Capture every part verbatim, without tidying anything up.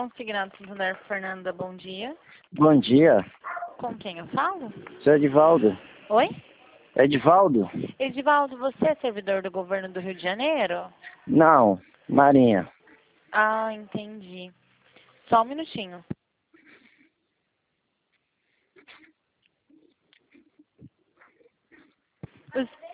Consignado Santander, Fernanda, bom dia. Bom dia, Com quem eu falo? sou Edivaldo. Oi? Edivaldo? Edivaldo, você é servidor do governo do Rio de Janeiro? Não, Marinha. Ah, entendi. Só um minutinho. Os-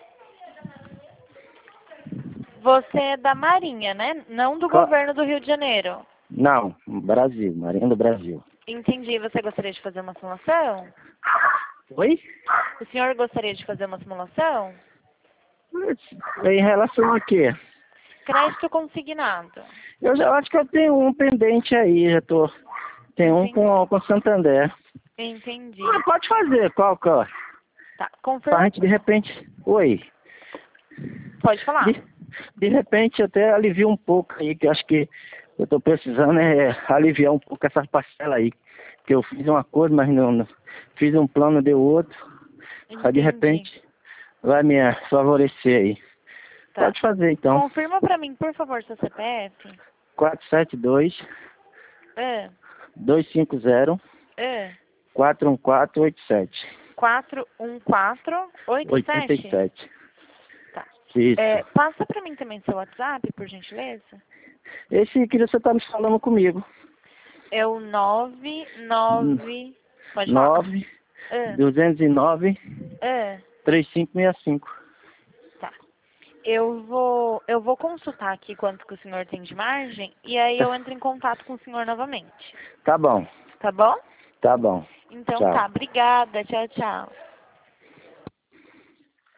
Você é da Marinha, né? Não do Qual- governo do Rio de Janeiro. Não, Brasil, Marinha do Brasil. Entendi. Você gostaria de fazer uma simulação? Oi? O senhor gostaria de fazer uma simulação? Em relação a quê? Crédito consignado. Eu já acho que eu tenho um pendente aí, já tô. Tem um com, com Santander. Entendi. Ah, pode fazer, qual que é? Tá. Pra Confirma. gente de repente. Oi. Pode falar. De, de repente até alivia um pouco aí, que eu acho que eu tô precisando é aliviar um pouco essa parcela aí. Que eu fiz uma coisa, mas não, não fiz um plano, deu outro. Aí de Entendi. repente vai me favorecer aí. Tá. Pode fazer então. Confirma pra mim, por favor, seu C P F. quatro sete dois, É. dois cinco zero, É. quatro um quatro oito sete. quatro um quatro oito oitenta e sete. sete. Tá. Isso. É, passa pra mim também seu WhatsApp, por gentileza. Esse que você tá me falando comigo. É o nove nove. Pode falar. nove É. duzentos e nove, É. três cinco seis cinco. Tá. Eu vou, eu vou consultar aqui quanto que o senhor tem de margem e aí eu entro em contato com o senhor novamente. Tá bom, Tá bom? tá bom. Então Tchau. tá. Obrigada. Tchau, tchau.